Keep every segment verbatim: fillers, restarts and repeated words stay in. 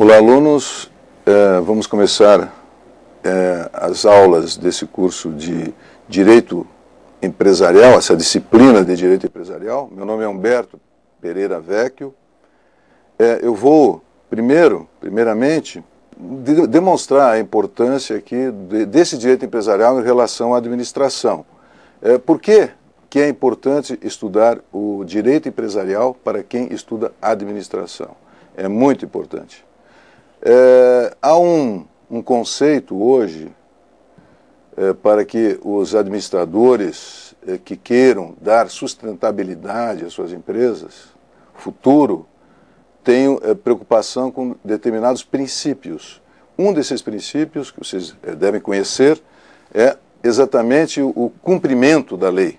Olá, alunos. É, vamos começar é, as aulas desse curso de Direito Empresarial, essa disciplina de Direito Empresarial. Meu nome é Humberto Pereira Vecchio. É, eu vou, primeiro, primeiramente, de, demonstrar a importância aqui de, desse direito empresarial em relação à administração. É, por que que é importante estudar o direito empresarial para quem estuda administração? É muito importante. É, há um, um conceito hoje é, para que os administradores é, que queiram dar sustentabilidade às suas empresas, futuro, tenham é, preocupação com determinados princípios. Um desses princípios, que vocês é, devem conhecer, é exatamente o, o cumprimento da lei.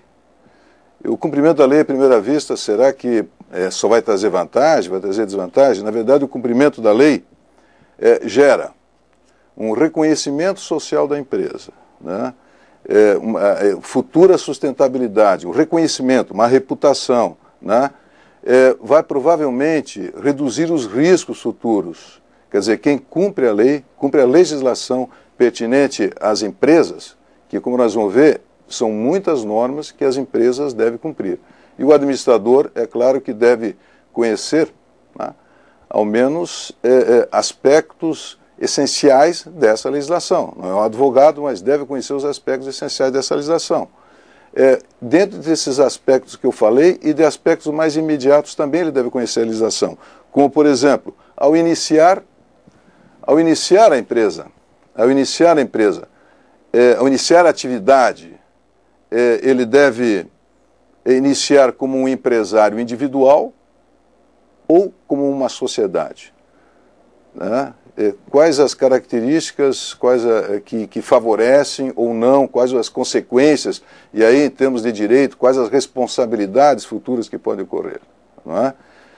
O cumprimento da lei, à primeira vista, será que é, só vai trazer vantagem, vai trazer desvantagem? Na verdade, o cumprimento da lei é, gera um reconhecimento social da empresa, né? é, uma é, futura sustentabilidade, um reconhecimento, uma reputação, né? é, vai provavelmente reduzir os riscos futuros. Quer dizer, quem cumpre a lei, cumpre a legislação pertinente às empresas, que, como nós vamos ver, são muitas normas que as empresas devem cumprir. E o administrador, é claro que deve conhecer, né, ao menos, é, é, aspectos essenciais dessa legislação. Não é um advogado, mas deve conhecer os aspectos essenciais dessa legislação. É, dentro desses aspectos que eu falei e de aspectos mais imediatos também ele deve conhecer a legislação. Como, por exemplo, ao iniciar, ao iniciar a empresa, ao iniciar a empresa, é, ao iniciar a atividade, ele deve iniciar como um empresário individual ou como uma sociedade, né? Quais as características, quais a, que, que favorecem ou não, quais as consequências, e aí em termos de direito, quais as responsabilidades futuras que podem ocorrer, não é?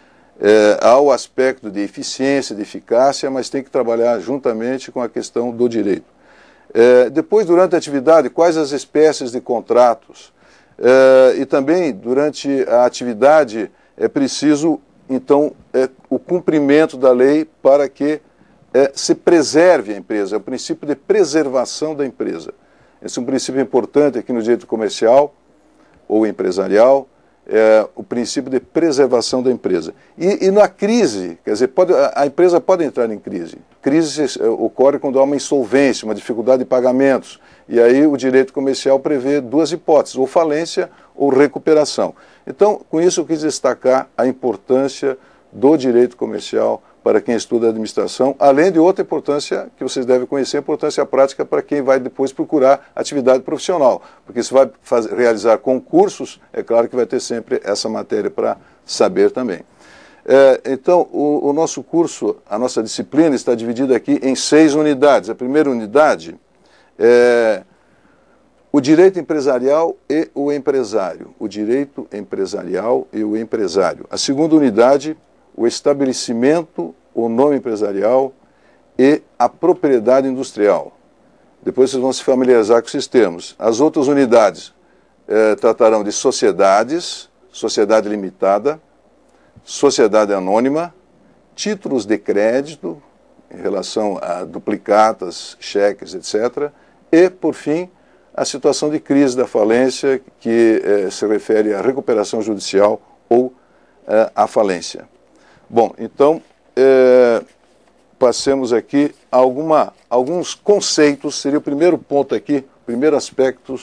É, há o aspecto de eficiência, de eficácia, mas tem que trabalhar juntamente com a questão do direito. É, depois, durante a atividade, quais as espécies de contratos? É, e também, durante a atividade, é preciso, então, é, o cumprimento da lei para que é, se preserve a empresa. É o princípio de preservação da empresa. Esse é um princípio importante aqui no direito comercial ou empresarial, é o princípio de preservação da empresa. E, e na crise, quer dizer, pode, a empresa pode entrar em crise. Crise ocorre quando há uma insolvência, uma dificuldade de pagamentos. E aí o direito comercial prevê duas hipóteses, ou falência ou recuperação. Então, com isso eu quis destacar a importância do direito comercial para quem estuda administração, além de outra importância que vocês devem conhecer, a importância prática para quem vai depois procurar atividade profissional. Porque se vai fazer, realizar concursos, é claro que vai ter sempre essa matéria para saber também. É, então, o, o nosso curso, a nossa disciplina está dividida aqui em seis unidades. A primeira unidade é o direito empresarial e o empresário. O direito empresarial e o empresário. A segunda unidade, o estabelecimento, o nome empresarial e a propriedade industrial. Depois vocês vão se familiarizar com esses termos. As outras unidades eh, tratarão de sociedades, sociedade limitada, sociedade anônima, títulos de crédito, em relação a duplicatas, cheques, etcétera. E, por fim, a situação de crise da falência, que eh, se refere à recuperação judicial ou eh, à falência. Bom, então, é, passemos aqui a alguma, alguns conceitos, seria o primeiro ponto aqui, primeiro aspecto,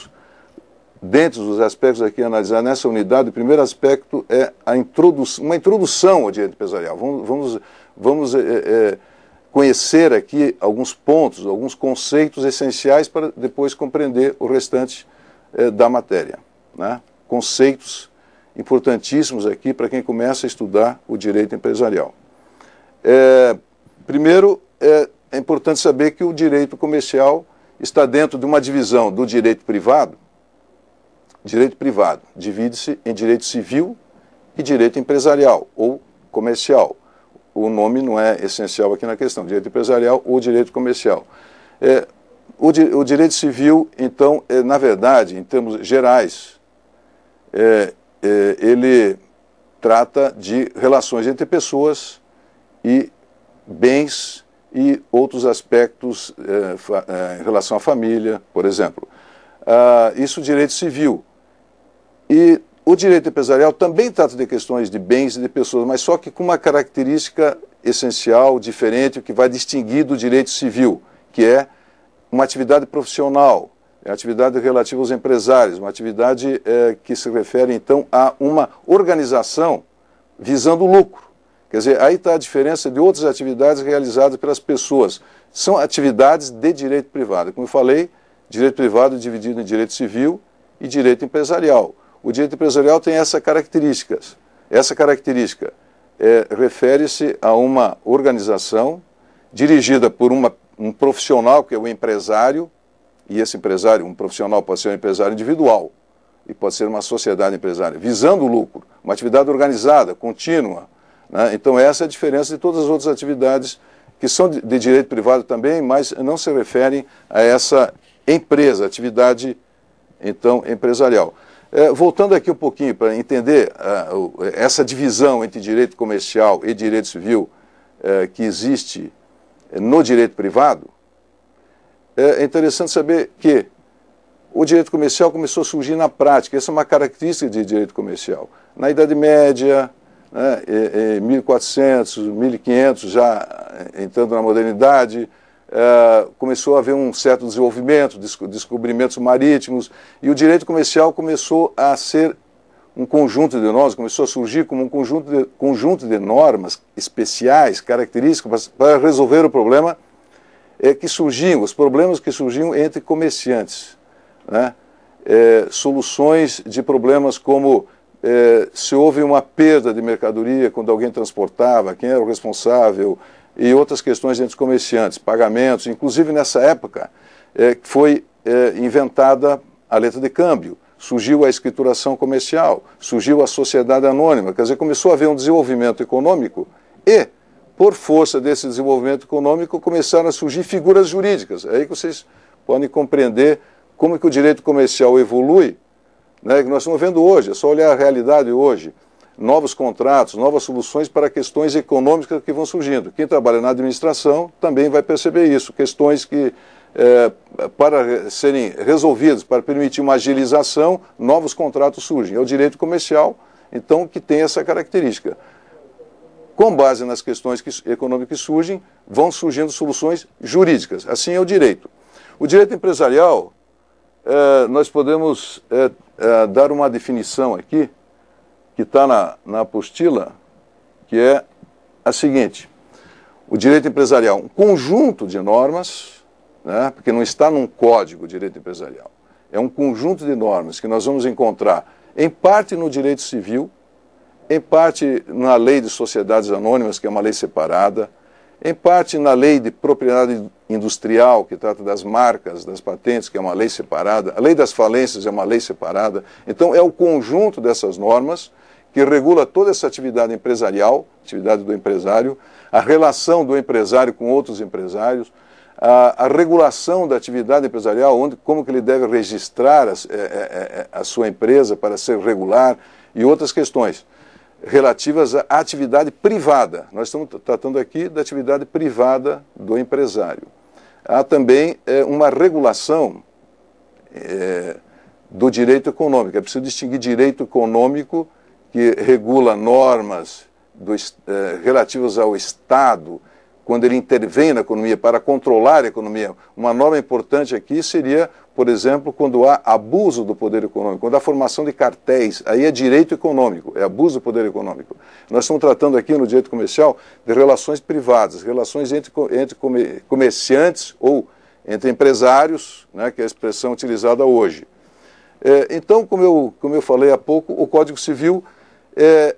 dentro dos aspectos aqui a analisar nessa unidade, o primeiro aspecto é a introdu uma introdução ao direito empresarial. Vamos, vamos, vamos é, é, conhecer aqui alguns pontos, alguns conceitos essenciais para depois compreender o restante é, da matéria, né? Conceitos importantíssimos aqui para quem começa a estudar o direito empresarial. É, primeiro, é, é importante saber que o direito comercial está dentro de uma divisão do direito privado. Direito privado divide-se em direito civil e direito empresarial ou comercial. O nome não é essencial aqui na questão, direito empresarial ou direito comercial. É, o, di o direito civil, então, é, na verdade, em termos gerais, é, ele trata de relações entre pessoas e bens e outros aspectos eh, fa, eh, em relação à família, por exemplo. Ah, isso o direito civil. E o direito empresarial também trata de questões de bens e de pessoas, mas só que com uma característica essencial, diferente, que vai distinguir do direito civil, que é uma atividade profissional, é a atividade relativa aos empresários, uma atividade é, que se refere, então, a uma organização visando lucro. Quer dizer, aí está a diferença de outras atividades realizadas pelas pessoas. São atividades de direito privado. Como eu falei, direito privado é dividido em direito civil e direito empresarial. O direito empresarial tem essa característica. Essa característica é, refere-se a uma organização dirigida por uma, um profissional, que é o empresário, e esse empresário, um profissional pode ser um empresário individual, e pode ser uma sociedade empresária, visando o lucro, uma atividade organizada, contínua. Né? Então essa é a diferença de todas as outras atividades que são de, de direito privado também, mas não se referem a essa empresa, atividade, então, empresarial. É, voltando aqui um pouquinho para entender uh, essa divisão entre direito comercial e direito civil uh, que existe no direito privado, é interessante saber que o direito comercial começou a surgir na prática. Essa é uma característica de direito comercial. Na Idade Média, né, em mil e quatrocentos, mil e quinhentos, já entrando na modernidade, Uh, começou a haver um certo desenvolvimento, descobrimentos marítimos, e o direito comercial começou a ser um conjunto de normas, começou a surgir como um conjunto de, conjunto de normas especiais, características, para resolver o problema é, que surgiam, os problemas que surgiam entre comerciantes. Né? É, soluções de problemas como é, se houve uma perda de mercadoria quando alguém transportava, quem era o responsável, e outras questões entre os comerciantes, pagamentos. Inclusive nessa época é, foi é, inventada a letra de câmbio, surgiu a escrituração comercial, surgiu a sociedade anônima, quer dizer, começou a haver um desenvolvimento econômico e, por força desse desenvolvimento econômico, começaram a surgir figuras jurídicas. É aí que vocês podem compreender como que o direito comercial evolui, né, que nós estamos vendo hoje, é só olhar a realidade hoje. Novos contratos, novas soluções para questões econômicas que vão surgindo. Quem trabalha na administração também vai perceber isso, questões que, é, para serem resolvidas, para permitir uma agilização, novos contratos surgem. É o direito comercial, então, que tem essa característica. Com base nas questões que, econômicas que surgem, vão surgindo soluções jurídicas. Assim é o direito. O direito empresarial, é, nós podemos é, é, dar uma definição aqui, que está na, na apostila, que é a seguinte: o direito empresarial, um conjunto de normas, né, porque não está num código o direito empresarial, é um conjunto de normas que nós vamos encontrar, em parte no direito civil, em parte na lei de sociedades anônimas, que é uma lei separada, em parte na lei de propriedade industrial, que trata das marcas, das patentes, que é uma lei separada, a lei das falências é uma lei separada. Então é o conjunto dessas normas que regula toda essa atividade empresarial, atividade do empresário, a relação do empresário com outros empresários, a, a regulação da atividade empresarial, onde, como que ele deve registrar a, a, a sua empresa para ser regular, e outras questões relativas à atividade privada. Nós estamos tratando aqui da atividade privada do empresário. Há também é, uma regulação é, do direito econômico. É preciso distinguir direito econômico, que regula normas do, eh, relativas ao Estado, quando ele intervém na economia para controlar a economia. Uma norma importante aqui seria, por exemplo, quando há abuso do poder econômico, quando há formação de cartéis, aí é direito econômico, é abuso do poder econômico. Nós estamos tratando aqui no direito comercial de relações privadas, relações entre, entre comerciantes ou entre empresários, né, que é a expressão utilizada hoje. É, então, como eu, como eu falei há pouco, o Código Civil É,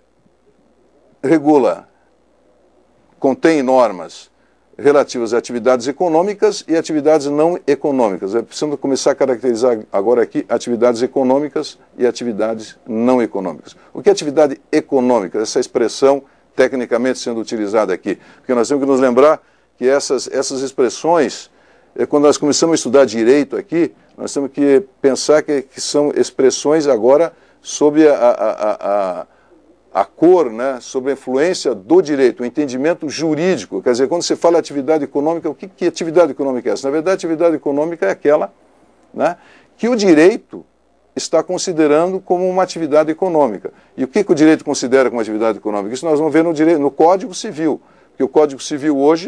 regula, contém normas relativas a atividades econômicas e atividades não econômicas. É preciso começar a caracterizar agora aqui atividades econômicas e atividades não econômicas. O que é atividade econômica? Essa expressão tecnicamente sendo utilizada aqui. Porque nós temos que nos lembrar que essas, essas expressões, é, quando nós começamos a estudar direito aqui, nós temos que pensar que, que são expressões agora sob a, a, a, a a cor, né, sobre a influência do direito, o entendimento jurídico. Quer dizer, quando você fala atividade econômica, o que, que atividade econômica é essa? Na verdade, atividade econômica é aquela, né, que o direito está considerando como uma atividade econômica. E o que, que o direito considera como atividade econômica? Isso nós vamos ver no, direito, no Código Civil. Porque o Código Civil hoje,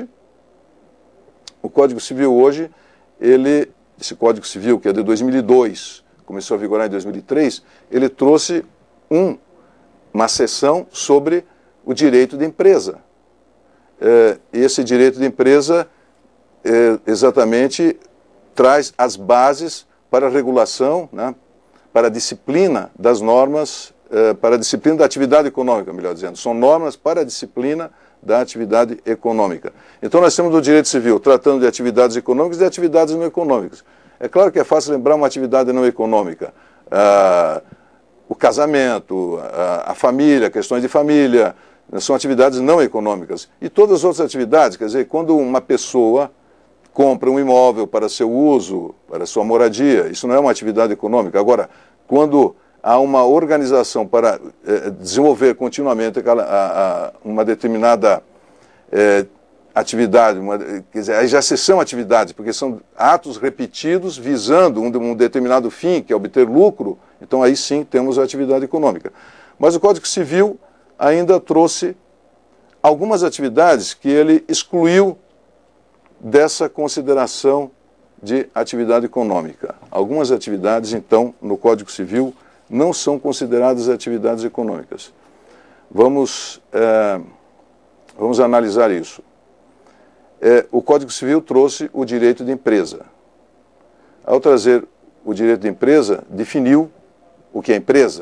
o Código Civil hoje, ele, esse Código Civil que é de dois mil e dois, começou a vigorar em dois mil e três, ele trouxe um, uma seção sobre o direito de empresa. É, esse direito de empresa é, exatamente traz as bases para a regulação, né, para a disciplina das normas, eh, para a disciplina da atividade econômica, melhor dizendo. São normas para a disciplina da atividade econômica. Então nós temos o direito civil tratando de atividades econômicas e de atividades não econômicas. É claro que é fácil lembrar uma atividade não econômica. Ah, o casamento, a, a família, questões de família, são atividades não econômicas. E todas as outras atividades, quer dizer, quando uma pessoa compra um imóvel para seu uso, para sua moradia, isso não é uma atividade econômica. Agora, quando há uma organização para eh, desenvolver continuamente aquela, a, a, uma determinada eh, atividade, uma, quer dizer, aí já se são atividades, porque são atos repetidos visando um, um determinado fim, que é obter lucro, então aí sim temos a atividade econômica. Mas o Código Civil ainda trouxe algumas atividades que ele excluiu dessa consideração de atividade econômica. Algumas atividades, então, no Código Civil, não são consideradas atividades econômicas. Vamos, é, vamos analisar isso. É, o Código Civil trouxe o direito de empresa. Ao trazer o direito de empresa, definiu o que é empresa.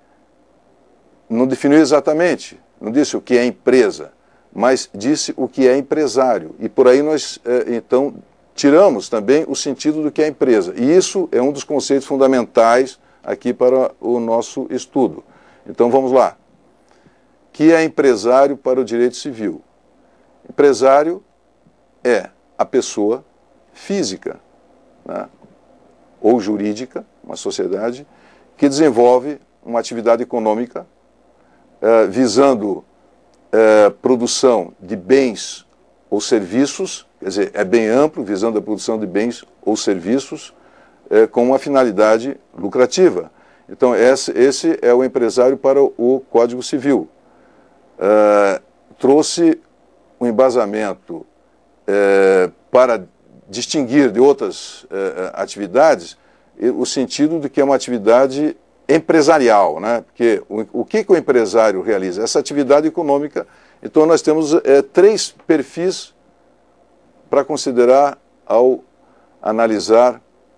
Não definiu exatamente, não disse o que é empresa, mas disse o que é empresário. E por aí nós, é, então, tiramos também o sentido do que é empresa. E isso é um dos conceitos fundamentais aqui para o nosso estudo. Então vamos lá. O que é empresário para o direito civil? Empresário é a pessoa física, né, ou jurídica, uma sociedade, que desenvolve uma atividade econômica eh, visando eh, produção de bens ou serviços, quer dizer, é bem amplo, visando a produção de bens ou serviços eh, com uma finalidade lucrativa. Então, esse, esse é o empresário para o Código Civil. Uh, trouxe um embasamento uh, para distinguir de outras uh, atividades o sentido de que é uma atividade empresarial, né? Porque o, o que, que o empresário realiza? Essa atividade econômica. Então, nós temos uh, três perfis para considerar ao analisar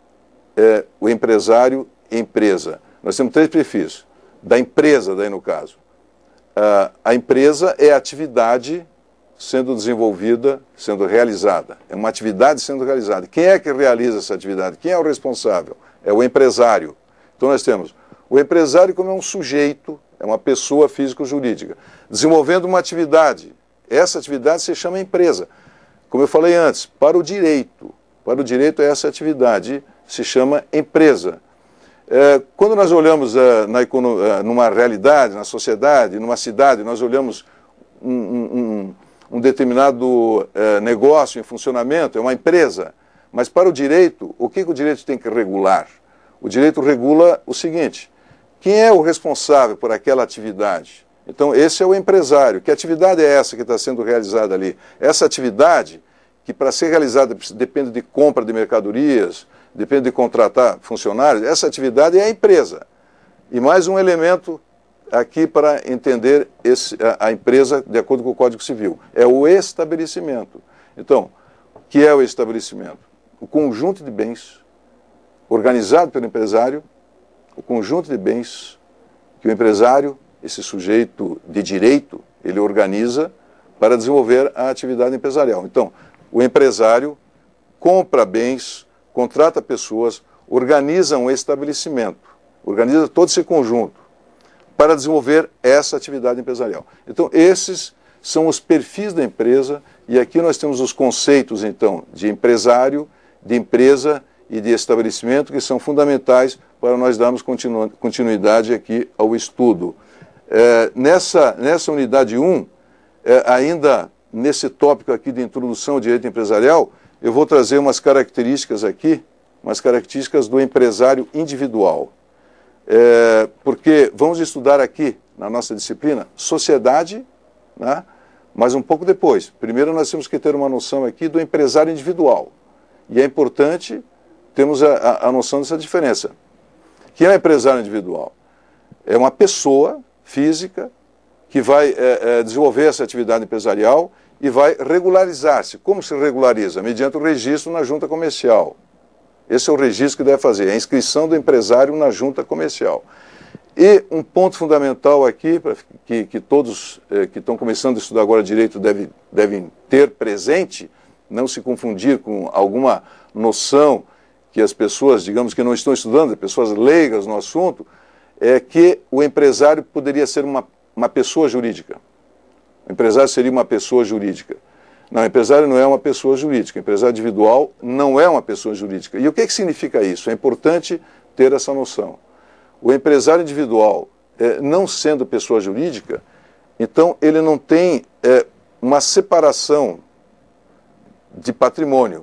uh, o empresário e empresa. Nós temos três perfis, da empresa, daí no caso. Uh, a empresa é a atividade sendo desenvolvida, sendo realizada. É uma atividade sendo realizada. Quem é que realiza essa atividade? Quem é o responsável? É o empresário. Então nós temos o empresário como é um sujeito, é uma pessoa físico-jurídica, desenvolvendo uma atividade. Essa atividade se chama empresa. Como eu falei antes, para o direito, para o direito essa atividade se chama empresa. É, quando nós olhamos é, na economia, numa realidade, na sociedade, numa cidade, nós olhamos um, um, um determinado é, negócio em funcionamento, é uma empresa. Mas para o direito, o que, que o direito tem que regular? O direito regula o seguinte: quem é o responsável por aquela atividade? Então, esse é o empresário. Que atividade é essa que está sendo realizada ali? Essa atividade, que para ser realizada depende de compra de mercadorias, depende de contratar funcionários, essa atividade é a empresa. E mais um elemento aqui para entender esse, a, a empresa de acordo com o Código Civil, é o estabelecimento. Então, o que é o estabelecimento? O conjunto de bens organizado pelo empresário, o conjunto de bens que o empresário, esse sujeito de direito, ele organiza para desenvolver a atividade empresarial. Então, o empresário compra bens, contrata pessoas, organiza um estabelecimento, organiza todo esse conjunto para desenvolver essa atividade empresarial. Então, esses são os perfis da empresa, e aqui nós temos os conceitos, então, de empresário, de empresa e de estabelecimento, que são fundamentais para nós darmos continu- continuidade aqui ao estudo. É, nessa, nessa unidade um, é, ainda nesse tópico aqui de introdução ao direito empresarial, eu vou trazer umas características aqui, umas características do empresário individual. É, porque vamos estudar aqui, na nossa disciplina, sociedade, né, mas um pouco depois. Primeiro nós temos que ter uma noção aqui do empresário individual. E é importante termos a, a, a noção dessa diferença. O que é um empresário individual? É uma pessoa física que vai é, é, desenvolver essa atividade empresarial e vai regularizar-se. Como se regulariza? Mediante o registro na junta comercial. Esse é o registro que deve fazer, a inscrição do empresário na junta comercial. E um ponto fundamental aqui, pra, que, que todos eh, que estão começando a estudar agora direito deve, devem ter presente, não se confundir com alguma noção que as pessoas, digamos que não estão estudando, pessoas leigas no assunto, é que o empresário poderia ser uma, uma pessoa jurídica. O empresário seria uma pessoa jurídica. Não, o empresário não é uma pessoa jurídica. O empresário individual não é uma pessoa jurídica. E o que, que significa isso? É importante ter essa noção. O empresário individual, é, não sendo pessoa jurídica, então ele não tem é, uma separação de patrimônio.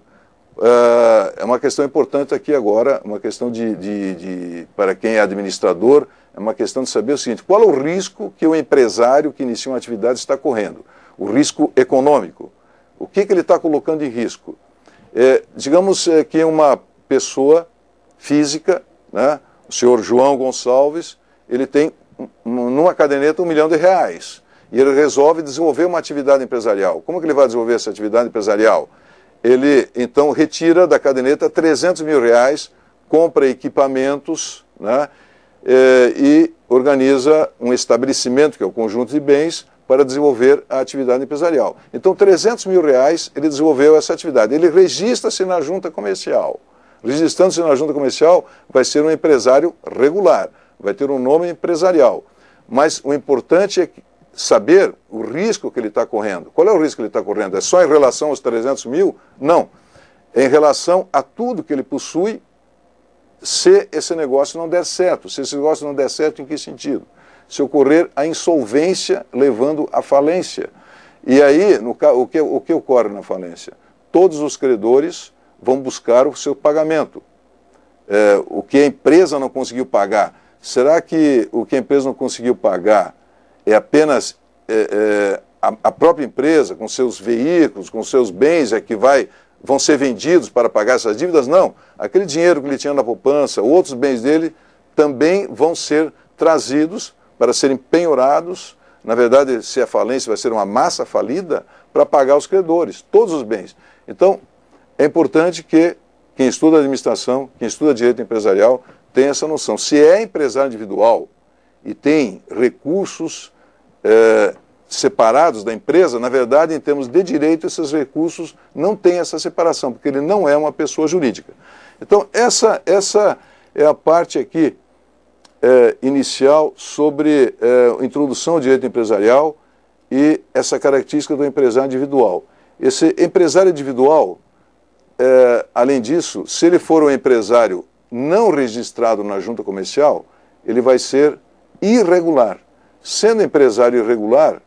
É uma questão importante aqui agora, uma questão de, de, de, para quem é administrador, é uma questão de saber o seguinte: qual é o risco que o empresário que inicia uma atividade está correndo? O risco econômico. O que, que ele está colocando em risco? É, digamos é, que uma pessoa física, né, o senhor João Gonçalves, ele tem numa caderneta um milhão de reais e ele resolve desenvolver uma atividade empresarial. Como que ele vai desenvolver essa atividade empresarial? Ele, então, retira da caderneta trezentos mil reais, compra equipamentos, né, é, e organiza um estabelecimento, que é o conjunto de bens, para desenvolver a atividade empresarial. Então, trezentos mil reais, ele desenvolveu essa atividade. Ele registra-se na junta comercial. Registrando-se na junta comercial, vai ser um empresário regular, vai ter um nome empresarial. Mas o importante é saber o risco que ele está correndo. Qual é o risco que ele está correndo? É só em relação aos trezentos mil? Não. É em relação a tudo que ele possui, se esse negócio não der certo. Se esse negócio não der certo, em que sentido? Se ocorrer a insolvência levando à falência. E aí, no, o, que, o que ocorre na falência? Todos os credores vão buscar o seu pagamento. É, o que a empresa não conseguiu pagar, será que o que a empresa não conseguiu pagar é apenas é, é, a, a própria empresa, com seus veículos, com seus bens, é que vai, vão ser vendidos para pagar essas dívidas? Não. Aquele dinheiro que ele tinha na poupança, outros bens dele, também vão ser trazidos para serem penhorados. Na verdade, se a falência vai ser uma massa falida, para pagar os credores, todos os bens. Então, é importante que quem estuda administração, quem estuda direito empresarial, tenha essa noção. Se é empresário individual e tem recursos é, separados da empresa, na verdade, em termos de direito, esses recursos não têm essa separação, porque ele não é uma pessoa jurídica. Então, essa, essa é a parte aqui é, inicial sobre é, introdução ao direito empresarial e essa característica do empresário individual. Esse empresário individual, é, além disso, se ele for um empresário não registrado na junta comercial, ele vai ser irregular. Sendo empresário irregular,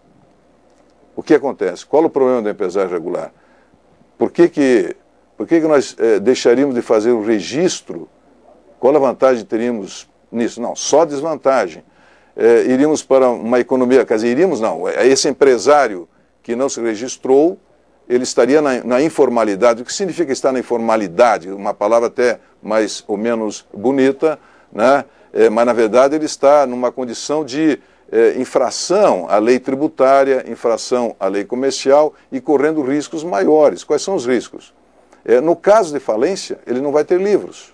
o que acontece? Qual o problema do empresário irregular? Por que que, por que que nós é, deixaríamos de fazer o registro? Qual a vantagem teríamos nisso? Não, só desvantagem. É, iríamos para uma economia, quer dizer, iríamos não, esse empresário que não se registrou, ele estaria na, na informalidade. O que significa estar na informalidade? Uma palavra até mais ou menos bonita, né? É, mas na verdade ele está numa condição de é, infração à lei tributária, infração à lei comercial e correndo riscos maiores. Quais são os riscos? É, no caso de falência, ele não vai ter livros,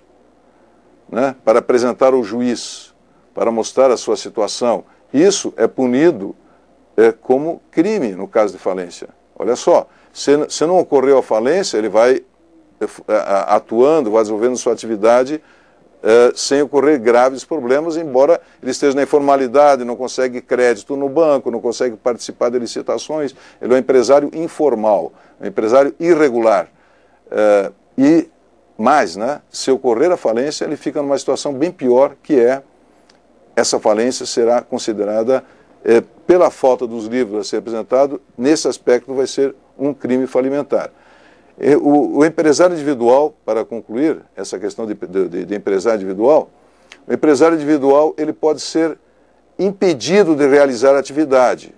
né, para apresentar ao juiz, para mostrar a sua situação. Isso é punido é, como crime no caso de falência. Olha só, se, se não ocorreu a falência, ele vai atuando, vai desenvolvendo sua atividade é, sem ocorrer graves problemas, embora ele esteja na informalidade, não consegue crédito no banco, não consegue participar de licitações. Ele é um empresário informal, um empresário irregular. É, e mais, né, se ocorrer a falência, ele fica numa situação bem pior, que é essa falência será considerada é, pela falta dos livros a ser apresentado, nesse aspecto vai ser um crime falimentar. O, o empresário individual, para concluir essa questão de, de, de empresário individual, o empresário individual ele pode ser impedido de realizar a atividade.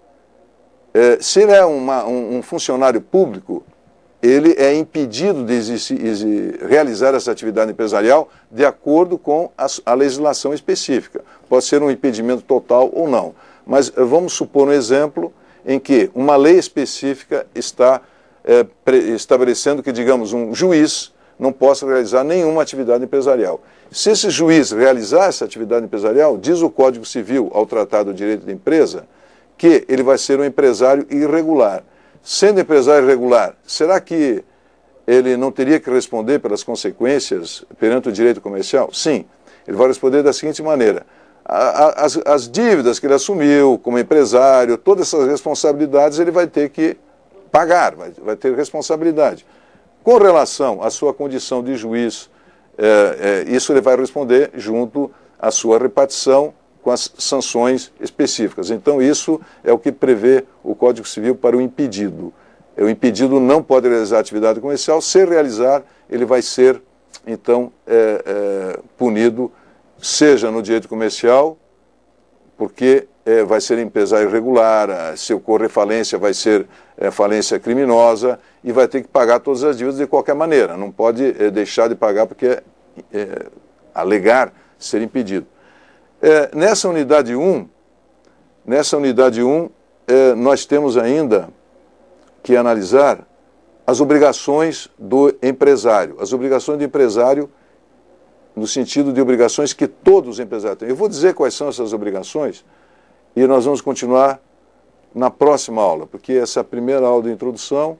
É, se ele é uma, um, um funcionário público, ele é impedido de exigir, exigir, realizar essa atividade empresarial de acordo com a, a legislação específica. Pode ser um impedimento total ou não. Mas vamos supor um exemplo em que uma lei específica está é, pre, estabelecendo que, digamos, um juiz não possa realizar nenhuma atividade empresarial. Se esse juiz realizar essa atividade empresarial, diz o Código Civil, ao tratar do direito da empresa, que ele vai ser um empresário irregular. Sendo empresário irregular, será que ele não teria que responder pelas consequências perante o direito comercial? Sim, ele vai responder da seguinte maneira: as, as dívidas que ele assumiu como empresário, todas essas responsabilidades ele vai ter que pagar, vai, vai ter responsabilidade. Com relação à sua condição de juiz, é, é, isso ele vai responder junto à sua repartição com as sanções específicas. Então, isso é o que prevê o Código Civil para o impedido. O impedido não pode realizar atividade comercial. Se realizar, ele vai ser, então, é, é, punido, seja no direito comercial, porque é, vai ser empresário irregular, se ocorrer falência, vai ser é, falência criminosa e vai ter que pagar todas as dívidas de qualquer maneira. Não pode é, deixar de pagar porque é, é, alegar ser impedido. É, nessa unidade um, nessa unidade um é, nós temos ainda que analisar as obrigações do empresário. As obrigações do empresário no sentido de obrigações que todos os empresários têm. Eu vou dizer quais são essas obrigações e nós vamos continuar na próxima aula, porque essa primeira aula de introdução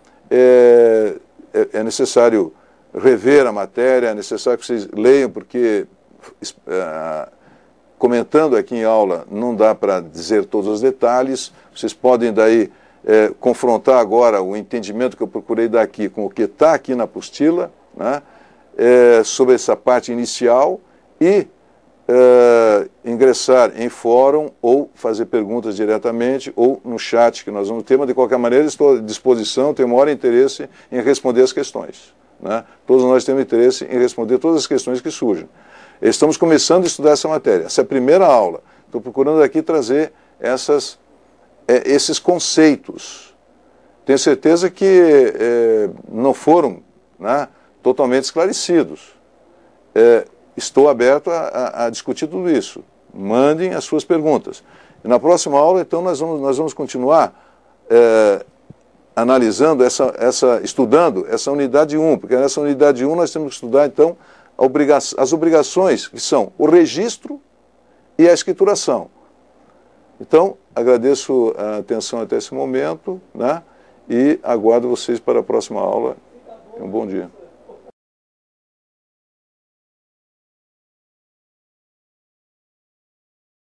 é, é, é necessário rever a matéria, é necessário que vocês leiam, porque é, comentando aqui em aula não dá para dizer todos os detalhes. Vocês podem daí é, confrontar agora o entendimento que eu procurei dar aqui com o que está aqui na apostila, né? É, sobre essa parte inicial e é, ingressar em fórum ou fazer perguntas diretamente ou no chat que nós vamos ter, mas de qualquer maneira estou à disposição, tenho maior interesse em responder as questões, né? Todos nós temos interesse em responder todas as questões que surgem. Estamos começando a estudar essa matéria, essa é a primeira aula. Estou procurando aqui trazer essas, é, esses conceitos. Tenho certeza que é, não foram, né, totalmente esclarecidos. É, estou aberto a, a, a discutir tudo isso. Mandem as suas perguntas. E na próxima aula, então, nós vamos, nós vamos continuar é, analisando, essa, essa, estudando essa unidade um, porque nessa unidade um nós temos que estudar, então, a obriga as obrigações, que são o registro e a escrituração. Então, agradeço a atenção até esse momento, né, e aguardo vocês para a próxima aula. Um bom dia.